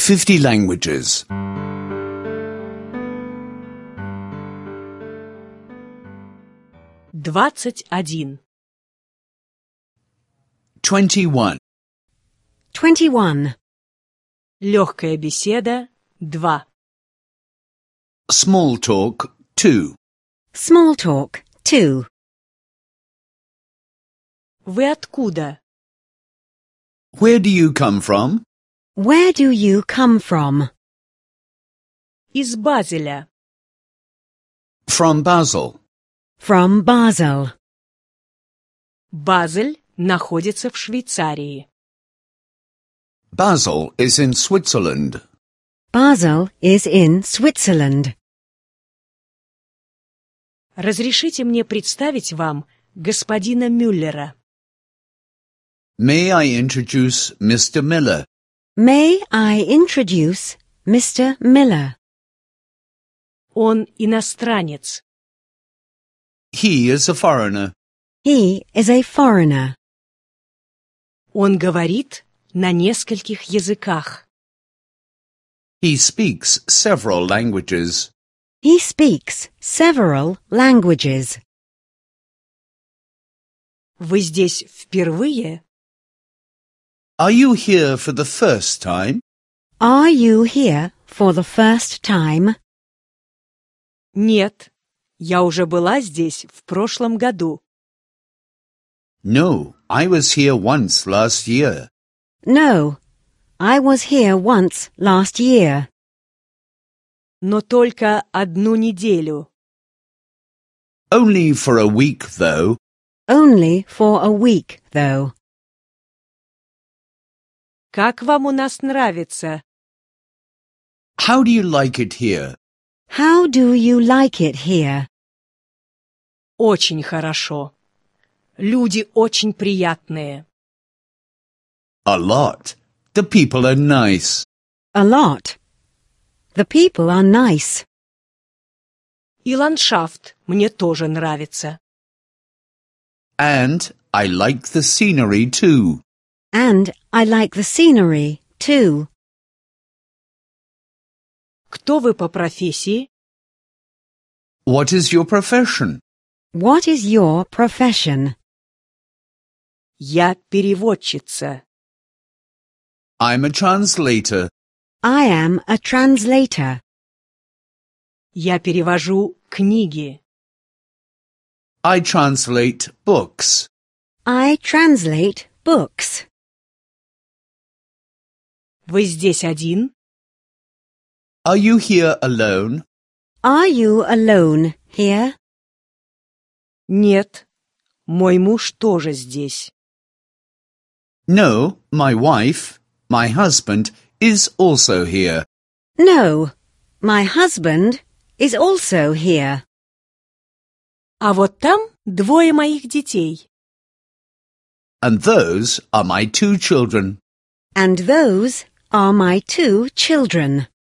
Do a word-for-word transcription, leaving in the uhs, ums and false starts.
fifty languages. Двадцать один. Twenty-one. Twenty-one. Легкая беседа. Два. Small talk. Two. Small talk. Two. Вы откуда? Where do you come from? Where do you come from? Из Базеля. From Basel. From Basel. Базель находится в Швейцарии. Basel is in Switzerland. Basel is in Switzerland. Разрешите мне представить вам господина Мюллера. May I introduce Mister Miller? May I introduce Mister Miller? Он иностранец. He is a foreigner. He is a foreigner. Он говорит на нескольких языках. He speaks several languages. He speaks several languages. Вы здесь впервые? Are you here for the first time? Are you here for the first time? Нет, я уже была здесь в прошлом году. No, I was here once last year. No, I was here once last year. Но только одну неделю. Only for a week, though. Only for a week, though. Как вам у нас нравится? How do you like it here? How do you like it here? Очень хорошо. Люди очень приятные. A lot. The people are nice. A lot. The people are nice. И ландшафт мне тоже нравится. And I like the scenery too. And I like the scenery, too. Кто вы по профессии? What is your profession? What is your profession? Я переводчица. I'm a translator. I am a translator. Я перевожу книги. I translate books. I translate books. Вы здесь один? Are you here alone? Are you alone here? Нет, мой муж тоже здесь. No, my wife, my husband, is also here. No, my husband is also here. А вот там двое моих детей. And those are my two children. And those are my two children.